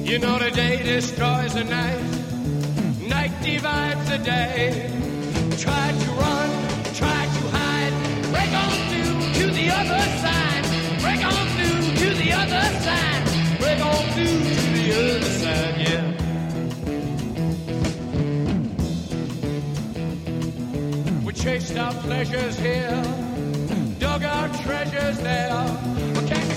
You know the day destroys the night, night divides the day. Try to run, try to hide, break on through to the other side, break on through to the other side, break on through to the other side, yeah. We chased our pleasures here, dug our treasures there, but can't